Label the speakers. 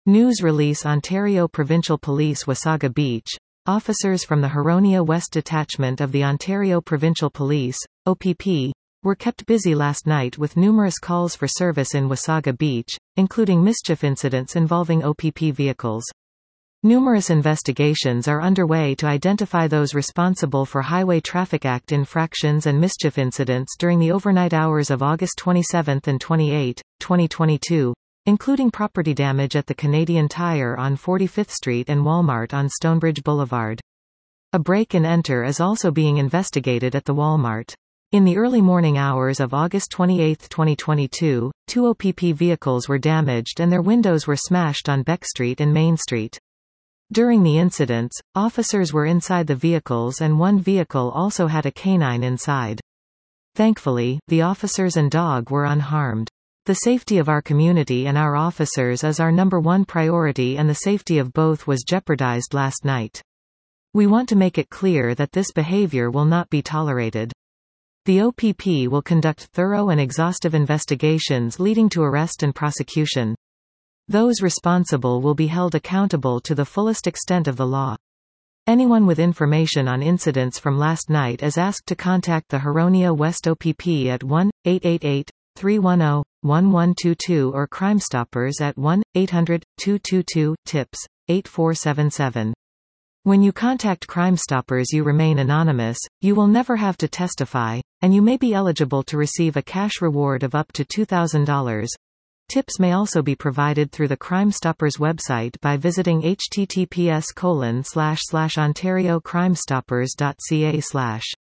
Speaker 1: News release Ontario Provincial Police Wasaga Beach. Officers from the Huronia West Detachment of the Ontario Provincial Police, OPP, were kept busy last night with numerous calls for service in Wasaga Beach, including mischief incidents involving OPP vehicles. Numerous investigations are underway to identify those responsible for Highway Traffic Act infractions and mischief incidents during the overnight hours of August 27 and 28, 2022, including property damage at the Canadian Tire on 45th Street and Walmart on Stonebridge Boulevard. A break-and-enter is also being investigated at the Walmart. In the early morning hours of August 28, 2022, 2 OPP vehicles were damaged and their windows were smashed on Beck Street and Main Street. During the incidents, officers were inside the vehicles and one vehicle also had a canine inside. Thankfully, the officers and dog were unharmed. The safety of our community and our officers is our number one priority, and the safety of both was jeopardized last night. We want to make it clear that this behavior will not be tolerated. The OPP will conduct thorough and exhaustive investigations leading to arrest and prosecution. Those responsible will be held accountable to the fullest extent of the law. Anyone with information on incidents from last night is asked to contact the Huronia West OPP at 1-888-310-1122 or Crime Stoppers at 1-800-222-TIPS, 8477. When you contact Crime Stoppers, you remain anonymous, you will never have to testify, and you may be eligible to receive a cash reward of up to $2,000. Tips may also be provided through the Crime Stoppers website by visiting https://ontariocrimestoppers.ca/.